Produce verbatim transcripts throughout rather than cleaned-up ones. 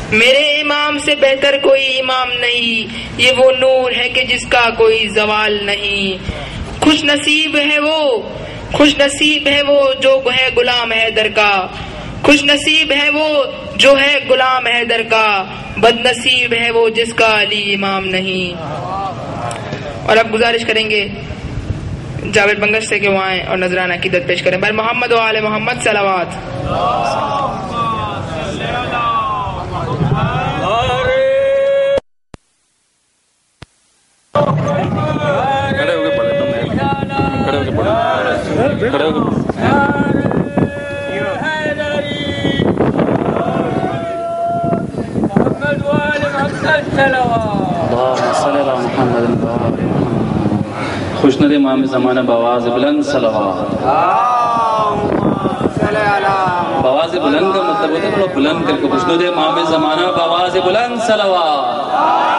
میرے امام سے بہتر کوئی امام نہیں، یہ وہ نور ہے کہ جس کا کوئی زوال نہیں۔ خوش نصیب ہے وہ خوش نصیب ہے وہ جو ہے غلام حیدر کا، خوش نصیب ہے وہ جو ہے غلام حیدر کا، بد نصیب ہے وہ جس کا علی امام نہیں۔ اور اب گزارش کریں گے جاوید بنگش سے کہ وہ آئیں اور نذرانہ عقیدت پیش کریں۔ بر محمد و آل محمد صلوات۔ کھڑے ہو کے پڑھے تم، کھڑے ہو کے پڑھے، کھڑے ہو کے خوشنود امام زمانہ بآواز بلند صلوات۔ بآواز بلند کا مطلب ہوتا ہے بڑا بلند کر کے خوشنود امام زمانہ بآواز بلند صلوات۔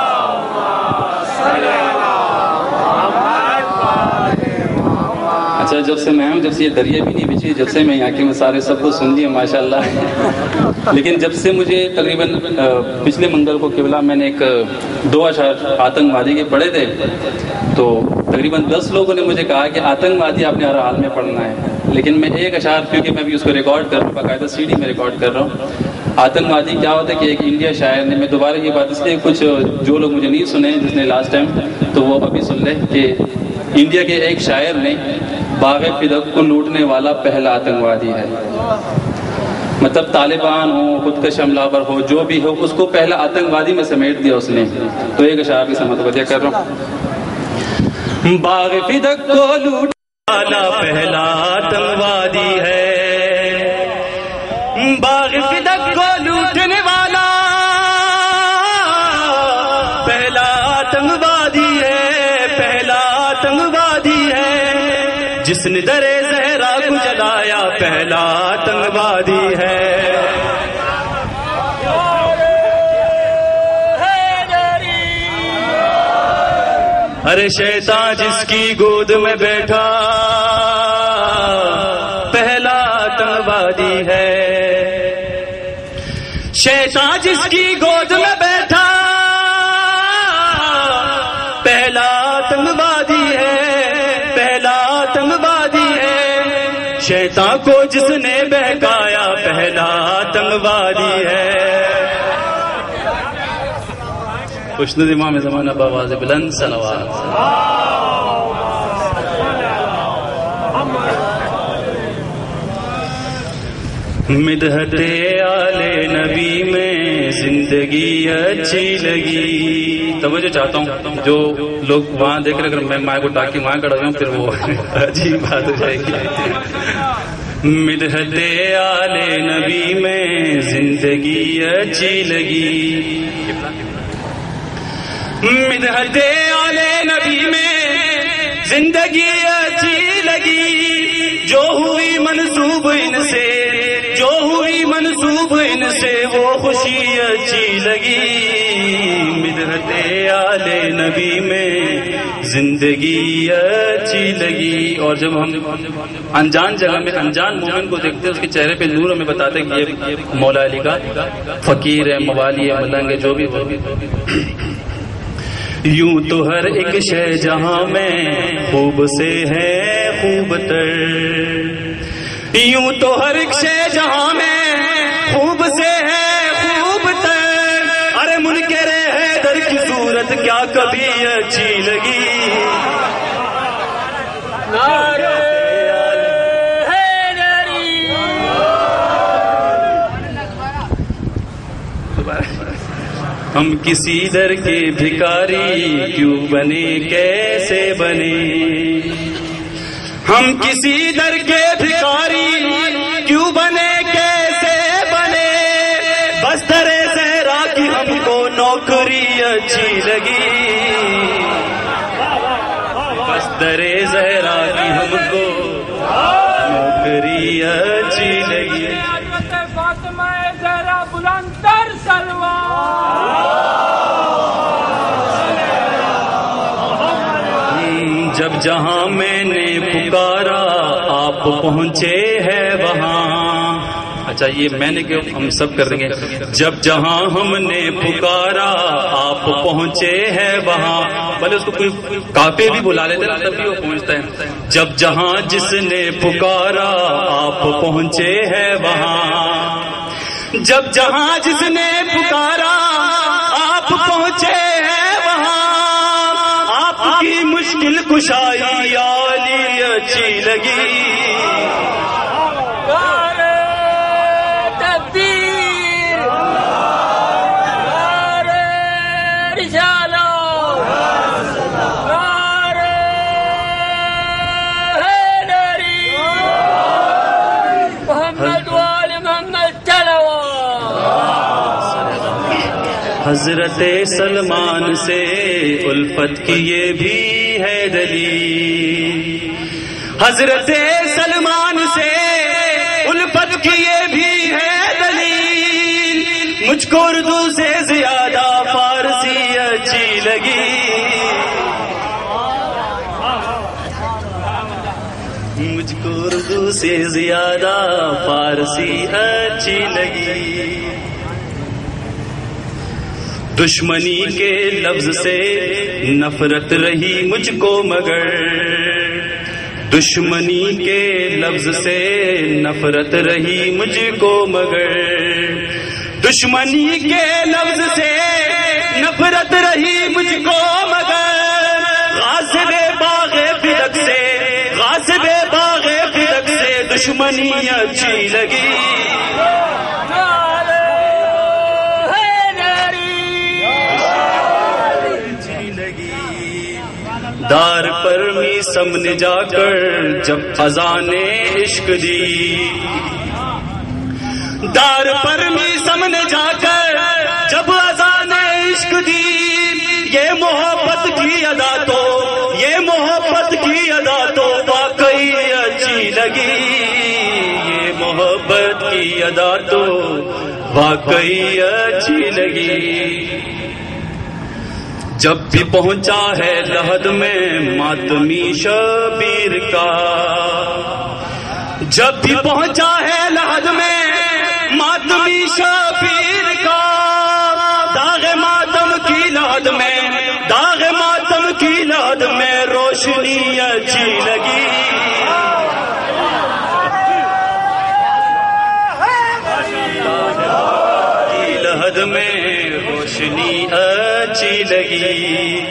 اچھا، جب سے میں ہوں، جب سے یہ دریا بھی نہیں بچی، جب سے میں یہاں کے مسارے سب کو سن لیا ماشاءاللہ، لیکن جب سے مجھے تقریباً پچھلے منگل کو قبلہ میں نے ایک دو اشعار آتنکوادی کے پڑھے تھے، تو تقریباً دس لوگوں نے مجھے کہا کہ آتنکوادی آپ نے ہر حال میں پڑھنا ہے، لیکن میں ایک اشعار، کیونکہ میں بھی اس کو ریکارڈ کر رہا ہوں، باقاعدہ سی ڈی میں ریکارڈ کر رہا ہوں۔ آتنکوادی کیا ہوتا ہے کہ ایک انڈیا شاعر نے، میں دوبارہ یہ بات اس لیے کچھ جو لوگ مجھے نہیں سنے جس نے لاسٹ ٹائم، تو وہ ابھی سن لیں کہ انڈیا کے ایک شاعر نے باغ فدق کو لوٹنے والا پہلا آتنکوادی ہے، مطلب طالبان ہو، خودکش حملہ آور ہو، جو بھی ہو، اس کو پہلا آتنکوادی میں سمیٹ دیا اس نے۔ تو ایک اشعار کی سمت وجہ کر رہا ہوں۔ باغ فدق کو لوٹنے والا پہلا آتنکوادی ہے، باغ فدق کو لوٹنے والا پہلا آتنکوادی ہے، پہلا آتنکوادی ہے، جس نے در زہرا کو جلایا پہلا آتنکوادی ہے۔ ارے شیطان جس کی گود میں بیٹھا پہلا آتنکوادی ہے، شیطان جس کی گود میں بیٹھا پہلا آتنکوادی ہے، پہلا آتنکوادی ہے، شیطان کو جس نے بہکایا پہلا آتنکوادی ہے۔ خوشنود امام زمانہ بآواز بلند صلوات۔ مدحت آل نبی میں زندگی اچھی لگی۔ توجہ چاہتا ہوں، جو لوگ وہاں دیکھ رہے، اگر میں مائک اٹھا کے وہاں کھڑا ہوں پھر وہ عجیب بات ہو جائے گی۔ مدحت آل نبی میں زندگی اچھی لگی، مدحت آل نبی میں زندگی اچھی لگی، جو ہوئی منسوب ان سے، جو ہوئی منسوب ان سے وہ خوشی اچھی لگی، مدحت آل نبی میں زندگی اچھی لگی۔ اور جب ہم انجان جگہ میں انجان مومن کو دیکھتے ہیں، اس کے چہرے پہ نور ہمیں بتاتے ہیں کہ یہ مولا علی کا فقیر ہے، موالی ہے، ملنگ ہے، جو بھی ہو۔ یوں تو ہر ایک شے جہاں میں خوب سے ہے خوب تر، یوں تو ہر ایک شے جہاں میں خوب سے ہے خوب تر، ارے منکر حیدر کی صورت کیا کبھی اچھی لگی، نعرہ حیدری۔ ہم کسی در کے بھکاری کیوں بنے کیسے بنے، ہم کسی در کے بھکاری کیوں بنے کیسے بنے، بس در زہرا کی ہم کو نوکری اچھی لگی، بس در زہرا کی ہم کو نوکری اچھی لگی۔ فاطمہ زہرا بلند تر جب جہاں میں نے پکارا آپ پہنچے ہیں وہاں، اچھا یہ میں نے کیوں ہم سب کر دیں گے. جب جہاں ہم نے پکارا آپ پہنچے ہیں وہاں. بھلے اس کو کوئی کافی بھی بلا لیتے تب بھی وہ پہنچتا ہے. جب جہاں جس نے پکارا آپ پہنچے ہیں وہاں. جب جہاں جس نے پکارا آپ پہنچے ہیں وہاں. آپ کی مشکل کشائی عالی اچھی لگی. حضرت سلمان سے الفت کی یہ بھی ہے دلیل. حضرت سلمان سے الفت کی یہ بھی ہے دلیل. مجھ کو اردو سے زیادہ فارسی اچھی لگی. مجھ کو اردو سے زیادہ فارسی اچھی لگی. دشمنی کے لفظ سے نفرت رہی مجھ کو مگر. دشمنی کے لفظ سے نفرت رہی مجھ کو مگر. دشمنی کے لفظ سے نفرت رہی مجھ کو مگر. غاصب باغ فلک سے غاصب باغ فلک سے دشمنی اچھی لگی. دار پر میسم نے جا کر جب اذان عشق دی. دار پر میسم نے جا کر جب اذان عشق دی. یہ محبت کی ادا تو یہ محبت کی ادا تو واقعی اچھی لگی. یہ محبت کی ادا تو واقعی اچھی لگی. جب بھی پہنچا ہے لحد میں ماتمی شبیر کا. جب بھی پہنچا ہے لحد میں ماتمی شبیر کا. داغ ماتم کی لحد میں داغ ماتم کی لحد میں روشنی اچھی لگی. کی لحد میں روشنی اچھی لگی.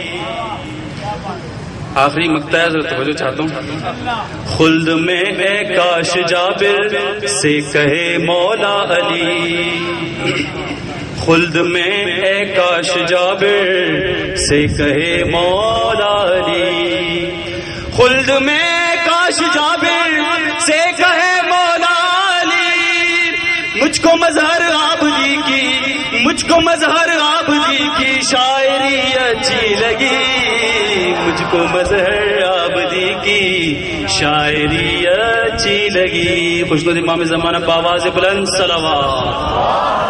آخری مقطع ہے ذرا توجہ چاہتا ہوں. خلد میں اے کاش جابر سے کہے مولا علی. خلد میں اے کاش جابر سے کہے مولا علی. خلد میں کاش جابر سے کہے مولا علی. مجھ کو مظہر عابدی کی مجھ کو مظہر عابدی کی شاعری اچھی لگی. مجھ کو مظہر عابدی کی شاعری اچھی لگی. خوشنود امام زمانہ بآواز بلند صلوات.